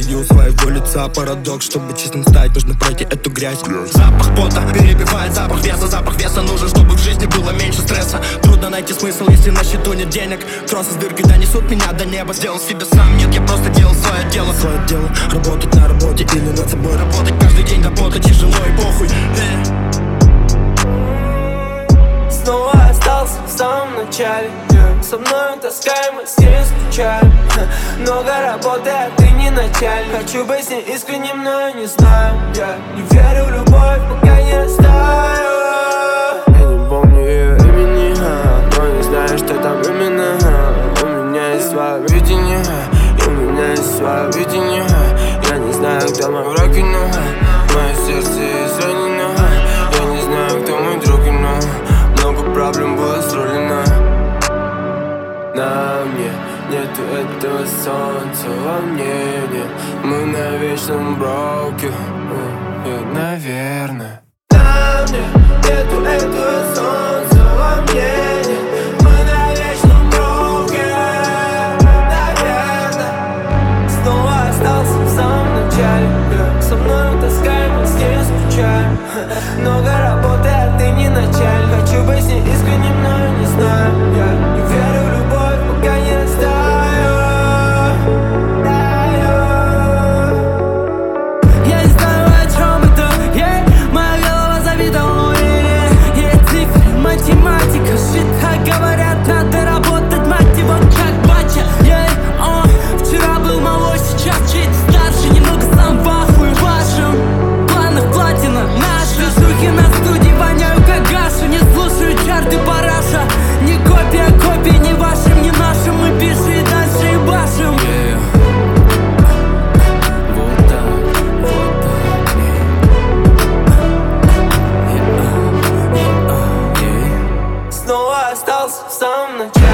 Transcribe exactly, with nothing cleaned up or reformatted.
солью своего лица парадокс. Чтобы честным стать, нужно пройти эту грязь. Запах пота перебивает запах веса. Запах веса нужен, чтобы в жизни было меньше стресса. Трудно найти смысл, если на счету нет денег. Тросы с дыркой донесут меня до неба. Сделал себе сам, нет, я просто делал свое дело. Свое дело, работать на работе или над собой. Работать каждый день, работать тяжело и похуй. Снова остался в самом начале. Со мной таскаем, мы с ней скучаем. Много работы, а ты не начальник. Хочу быть с ней искренним, но не знаю. Я не верю в любовь, пока не растаю. Я не помню ее имени, но не знаю, что там именно. У меня есть свое видение, и у меня есть свое видение. Я не знаю, кто мой враг, но мое сердце изранено. Я не знаю, кто мой друг, но много проблем было срулено. На мне нету этого солнца, во мне нет. Мы на вечном броке, наверное. На мне нету этого солнца, во мне нет. Мы на вечном броке, наверное. Снова остался в самом начале. Со мной таскаем, мы с ней скучаем. Много работы, а ты не начальник. Хочу быть с ней искренним, но не знаю. Я не верю в любовь, пока не растаю. Я не знаю, о чем это, yeah. Моя голова забита уверен. Yeah, цифры, математика, shit, а говорят, надо работать, мать его, как батя. Yeah, oh. Вчера был малой, сейчас чуть старше. Немного сам в ахуе вашем. Планах платина, наш вижухи на студии воняю как Гаша. Не слушаю чарты параша. Не копия, копия, не вашим, не нашим. Мы пишем и дальше и башим. Yeah. Вот так, вот так, yeah. Yeah, yeah, yeah. Снова остался в самом начале.